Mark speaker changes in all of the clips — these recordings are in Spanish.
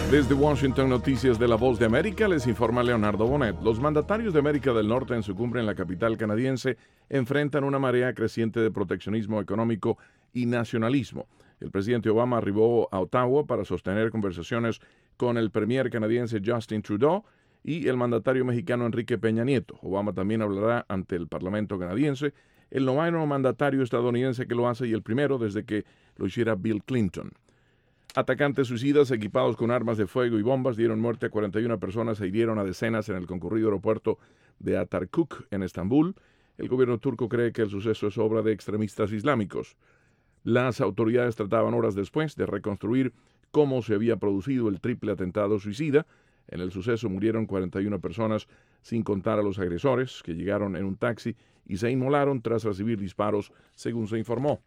Speaker 1: Desde Washington, Noticias de la Voz de América, les informa Leonardo Bonet. Los mandatarios de América del Norte en su cumbre en la capital canadiense enfrentan una marea creciente de proteccionismo económico y nacionalismo. El presidente Obama arribó a Ottawa para sostener conversaciones con el premier canadiense Justin Trudeau y el mandatario mexicano Enrique Peña Nieto. Obama también hablará ante el Parlamento canadiense, el noveno mandatario estadounidense que lo hace y el primero desde que lo hiciera Bill Clinton. Atacantes suicidas equipados con armas de fuego y bombas dieron muerte a 41 personas e hirieron a decenas en el concurrido aeropuerto de Atatürk, en Estambul. El gobierno turco cree que el suceso es obra de extremistas islámicos. Las autoridades trataban horas después de reconstruir cómo se había producido el triple atentado suicida. En el suceso murieron 41 personas, sin contar a los agresores, que llegaron en un taxi y se inmolaron tras recibir disparos, según se informó.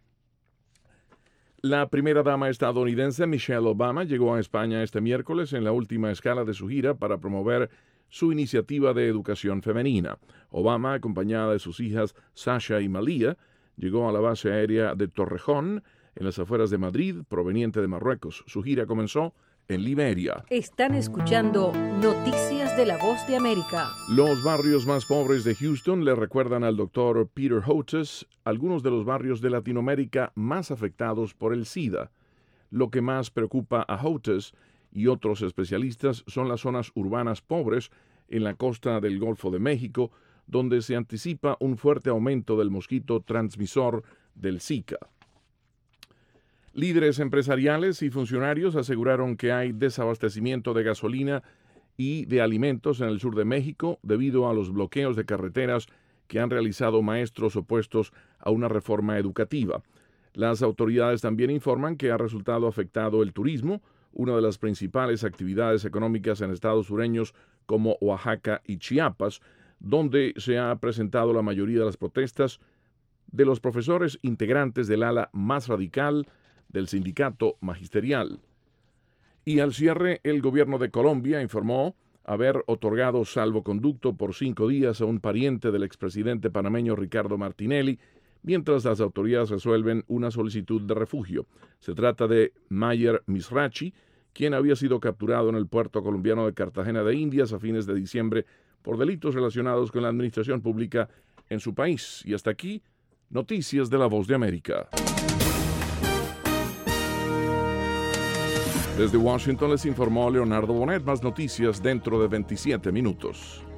Speaker 1: La primera dama estadounidense, Michelle Obama, llegó a España este miércoles en la última escala de su gira para promover su iniciativa de educación femenina. Obama, acompañada de sus hijas Sasha y Malia, llegó a la base aérea de Torrejón, en las afueras de Madrid, proveniente de Marruecos. Su gira comenzó en Liberia.
Speaker 2: Están escuchando Noticias de la Voz de América.
Speaker 1: Los barrios más pobres de Houston le recuerdan al doctor Peter Hotez algunos de los barrios de Latinoamérica más afectados por el SIDA. Lo que más preocupa a Hotez y otros especialistas son las zonas urbanas pobres en la costa del Golfo de México, donde se anticipa un fuerte aumento del mosquito transmisor del Zika. Líderes empresariales y funcionarios aseguraron que hay desabastecimiento de gasolina y de alimentos en el sur de México debido a los bloqueos de carreteras que han realizado maestros opuestos a una reforma educativa. Las autoridades también informan que ha resultado afectado el turismo, una de las principales actividades económicas en estados sureños como Oaxaca y Chiapas, donde se ha presentado la mayoría de las protestas de los profesores integrantes del ala más radical del sindicato magisterial. Y al cierre, el gobierno de Colombia informó haber otorgado salvoconducto por 5 días a un pariente del expresidente panameño Ricardo Martinelli, mientras las autoridades resuelven una solicitud de refugio. Se trata de Mayer Misrachi, quien había sido capturado en el puerto colombiano de Cartagena de Indias a fines de diciembre por delitos relacionados con la administración pública en su país. Y hasta aquí, Noticias de la Voz de América. Desde Washington les informó Leonardo Bonet. Más noticias dentro de 27 minutos.